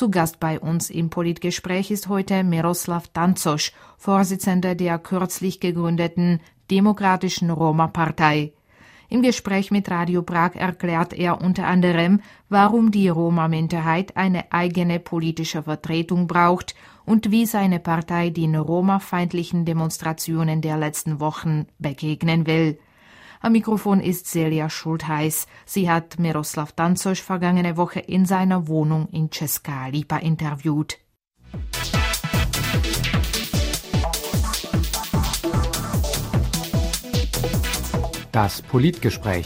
Zu Gast bei uns im Politgespräch ist heute Miroslav Tancosch, Vorsitzender der kürzlich gegründeten Demokratischen Roma-Partei. Im Gespräch mit Radio Prag erklärt er unter anderem, warum die Roma-Minderheit eine eigene politische Vertretung braucht und wie seine Partei den Roma-feindlichen Demonstrationen der letzten Wochen begegnen will. Am Mikrofon ist Celia Schultheiß. Sie hat Miroslav Tancosch vergangene Woche in seiner Wohnung in Česká Lípa interviewt. Das Politgespräch.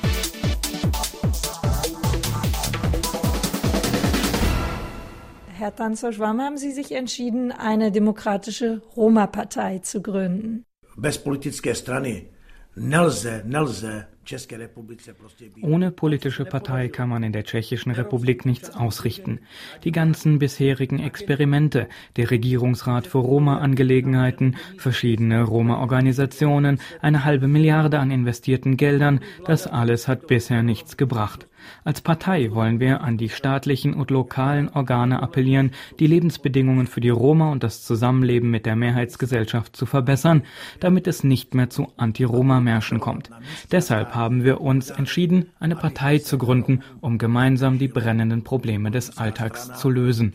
Herr Tancosch, warum haben Sie sich entschieden, eine demokratische Roma-Partei zu gründen? Bez politické strany nelze České republice prostě být. Ohne politische Partei kann man in der Tschechischen Republik nichts ausrichten. Die ganzen bisherigen Experimente, der Regierungsrat für Roma-Angelegenheiten, verschiedene Roma-Organisationen, 1,5 Milliarde an investierten Geldern, das alles hat bisher nichts gebracht. Als Partei wollen wir an die staatlichen und lokalen Organe appellieren, die Lebensbedingungen für die Roma und das Zusammenleben mit der Mehrheitsgesellschaft zu verbessern, damit es nicht mehr zu Anti-Roma-Märschen kommt. Deshalb haben wir uns entschieden, eine Partei zu gründen, um gemeinsam die brennenden Probleme des Alltags zu lösen.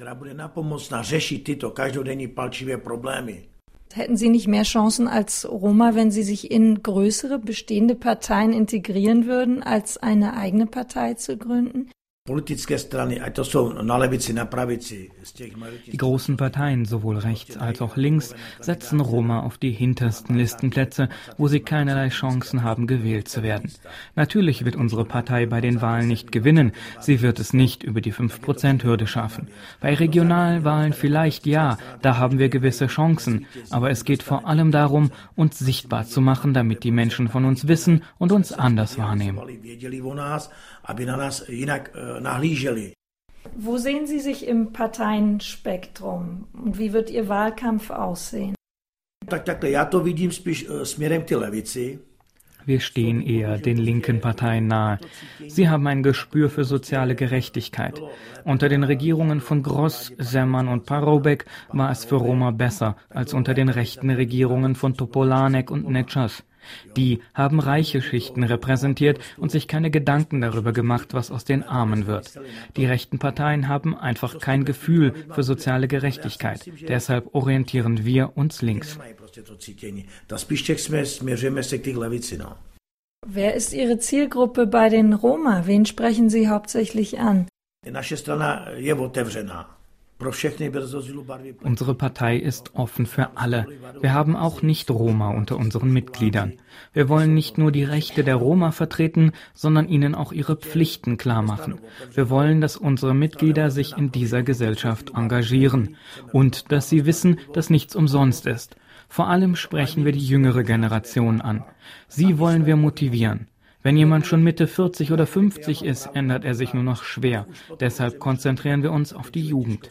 Hätten Sie nicht mehr Chancen als Roma, wenn Sie sich in größere bestehende Parteien integrieren würden, als eine eigene Partei zu gründen? Die großen Parteien, sowohl rechts als auch links, setzen Roma auf die hintersten Listenplätze, wo sie keinerlei Chancen haben, gewählt zu werden. Natürlich wird unsere Partei bei den Wahlen nicht gewinnen. Sie wird es nicht über die 5%-Hürde schaffen. Bei Regionalwahlen vielleicht ja, da haben wir gewisse Chancen. Aber es geht vor allem darum, uns sichtbar zu machen, damit die Menschen von uns wissen und uns anders wahrnehmen. Wo sehen Sie sich im Parteienspektrum und wie wird Ihr Wahlkampf aussehen? Wir stehen eher den linken Parteien nahe. Sie haben ein Gespür für soziale Gerechtigkeit. Unter den Regierungen von Gross, Zeman und Paroubek war es für Roma besser als unter den rechten Regierungen von Topolánek und Nečas. Die haben reiche Schichten repräsentiert und sich keine Gedanken darüber gemacht, was aus den Armen wird. Die rechten Parteien haben einfach kein Gefühl für soziale Gerechtigkeit. Deshalb orientieren wir uns links. Wer ist Ihre Zielgruppe bei den Roma? Wen sprechen Sie hauptsächlich an? Unsere Partei ist offen für alle. Wir haben auch Nicht-Roma unter unseren Mitgliedern. Wir wollen nicht nur die Rechte der Roma vertreten, sondern ihnen auch ihre Pflichten klarmachen. Wir wollen, dass unsere Mitglieder sich in dieser Gesellschaft engagieren und dass sie wissen, dass nichts umsonst ist. Vor allem sprechen wir die jüngere Generation an. Sie wollen wir motivieren. Wenn jemand schon Mitte 40 oder 50 ist, ändert er sich nur noch schwer. Deshalb konzentrieren wir uns auf die Jugend.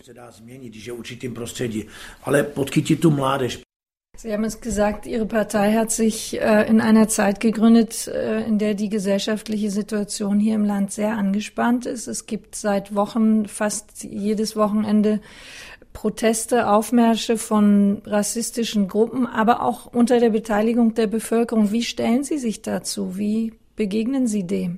Sie haben es gesagt, Ihre Partei hat sich in einer Zeit gegründet, in der die gesellschaftliche Situation hier im Land sehr angespannt ist. Es gibt seit Wochen fast jedes Wochenende Proteste, Aufmärsche von rassistischen Gruppen, aber auch unter der Beteiligung der Bevölkerung. Wie stellen Sie sich dazu? Wie begegnen Sie dem?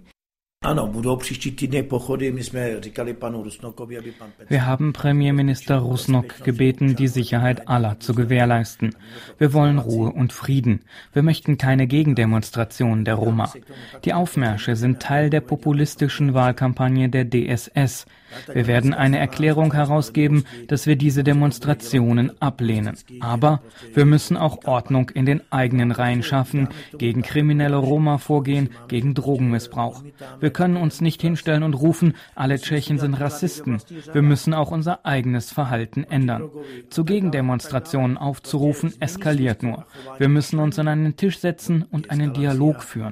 Wir haben Premierminister Rusnok gebeten, die Sicherheit aller zu gewährleisten. Wir wollen Ruhe und Frieden. Wir möchten keine Gegendemonstrationen der Roma. Die Aufmärsche sind Teil der populistischen Wahlkampagne der DSS. Wir werden eine Erklärung herausgeben, dass wir diese Demonstrationen ablehnen. Aber wir müssen auch Ordnung in den eigenen Reihen schaffen, gegen kriminelle Roma vorgehen, gegen Drogenmissbrauch. Wir können uns nicht hinstellen und rufen, alle Tschechen sind Rassisten. Wir müssen auch unser eigenes Verhalten ändern. Zu Gegendemonstrationen aufzurufen, eskaliert nur. Wir müssen uns an einen Tisch setzen und einen Dialog führen.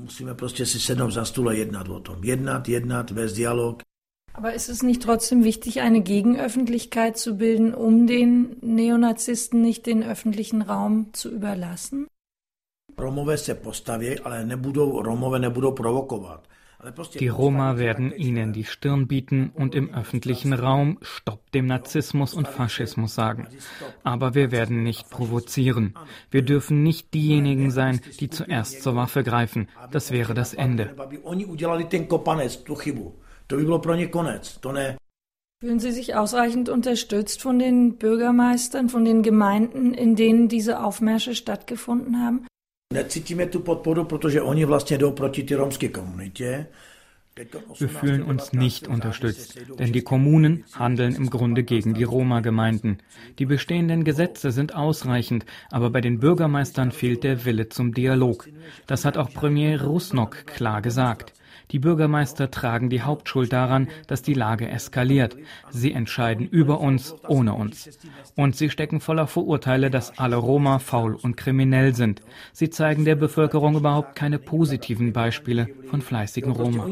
Aber ist es nicht trotzdem wichtig, eine Gegenöffentlichkeit zu bilden, um den Neonazisten nicht den öffentlichen Raum zu überlassen? Die Roma werden ihnen die Stirn bieten und im öffentlichen Raum Stopp dem Narzissmus und Faschismus sagen. Aber wir werden nicht provozieren. Wir dürfen nicht diejenigen sein, die zuerst zur Waffe greifen. Das wäre das Ende. Fühlen Sie sich ausreichend unterstützt von den Bürgermeistern, von den Gemeinden, in denen diese Aufmärsche stattgefunden haben? Wir fühlen uns nicht unterstützt, denn die Kommunen handeln im Grunde gegen die Roma-Gemeinden. Die bestehenden Gesetze sind ausreichend, aber bei den Bürgermeistern fehlt der Wille zum Dialog. Das hat auch Premier Rusnok klar gesagt. Die Bürgermeister tragen die Hauptschuld daran, dass die Lage eskaliert. Sie entscheiden über uns, ohne uns. Und sie stecken voller Vorurteile, dass alle Roma faul und kriminell sind. Sie zeigen der Bevölkerung überhaupt keine positiven Beispiele von fleißigen Roma.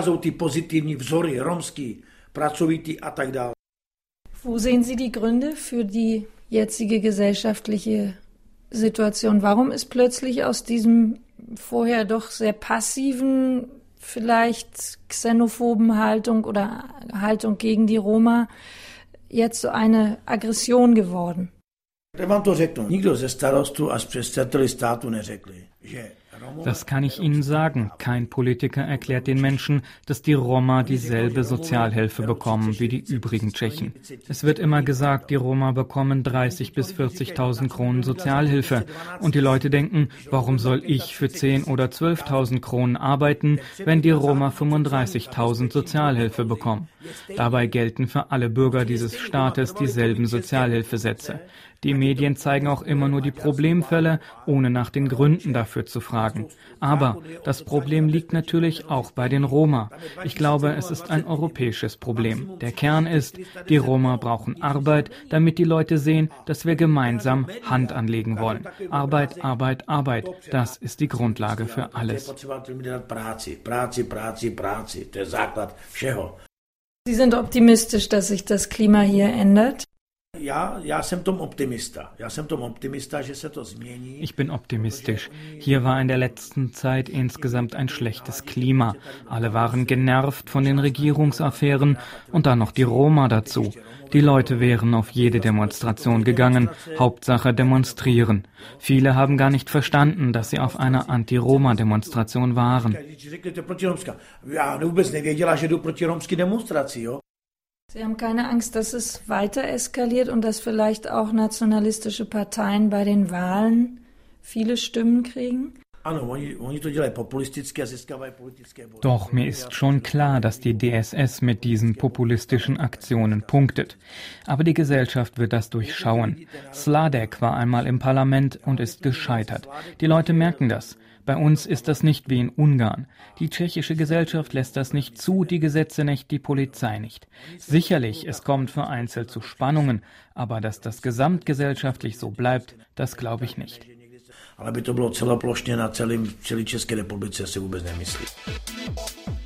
Wo sehen Sie die Gründe für die jetzige gesellschaftliche Situation? Warum ist plötzlich aus diesem vorher doch sehr passiven, vielleicht xenophoben Haltung oder Haltung gegen die Roma jetzt so eine Aggression geworden? Das kann ich Ihnen sagen. Kein Politiker erklärt den Menschen, dass die Roma dieselbe Sozialhilfe bekommen wie die übrigen Tschechen. Es wird immer gesagt, die Roma bekommen 30.000 bis 40.000 Kronen Sozialhilfe. Und die Leute denken, warum soll ich für 10.000 oder 12.000 Kronen arbeiten, wenn die Roma 35.000 Sozialhilfe bekommen? Dabei gelten für alle Bürger dieses Staates dieselben Sozialhilfesätze. Die Medien zeigen auch immer nur die Problemfälle, ohne nach den Gründen dafür zu fragen. Aber das Problem liegt natürlich auch bei den Roma. Ich glaube, es ist ein europäisches Problem. Der Kern ist, die Roma brauchen Arbeit, damit die Leute sehen, dass wir gemeinsam Hand anlegen wollen. Arbeit, Arbeit, Arbeit. Das ist die Grundlage für alles. Sie sind optimistisch, dass sich das Klima hier ändert? Ich bin optimistisch. Hier war in der letzten Zeit insgesamt ein schlechtes Klima. Alle waren genervt von den Regierungsaffären und dann noch die Roma dazu. Die Leute wären auf jede Demonstration gegangen, Hauptsache demonstrieren. Viele haben gar nicht verstanden, dass sie auf einer Anti-Roma-Demonstration waren. Sie haben keine Angst, dass es weiter eskaliert und dass vielleicht auch nationalistische Parteien bei den Wahlen viele Stimmen kriegen? Doch mir ist schon klar, dass die DSS mit diesen populistischen Aktionen punktet. Aber die Gesellschaft wird das durchschauen. Sladek war einmal im Parlament und ist gescheitert. Die Leute merken das. Bei uns ist das nicht wie in Ungarn. Die tschechische Gesellschaft lässt das nicht zu, die Gesetze nicht, die Polizei nicht. Sicherlich, es kommt vereinzelt zu Spannungen, aber dass das gesamtgesellschaftlich so bleibt, das glaube ich nicht. Ale by to bylo celoplošně na celé České republice, si vůbec nemyslím.